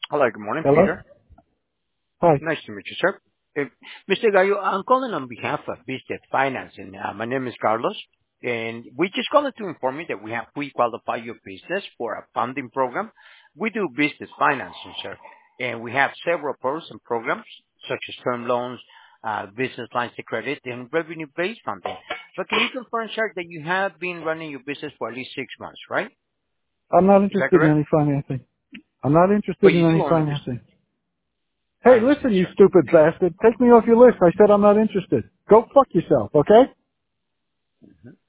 Hello, good morning, Hello? Peter. Hi. Nice to meet you, sir. Mr. Gallo, I'm calling on behalf of Business Financing. My name is Carlos, and we just calling to inform you that we have pre-qualified your business for a funding program. We do business financing, sir, and we have several products and programs such as term loans, business lines of credit, and revenue-based funding. But can you confirm, sir, that you have been running your business for at least 6 months, right? I'm not Is that interested in correct? any financing. I'm not But interested in you do any own a business. financing. I Hey, understand, listen, you sir. stupid bastard. Take me off your list. I said I'm not interested. Go fuck yourself, okay?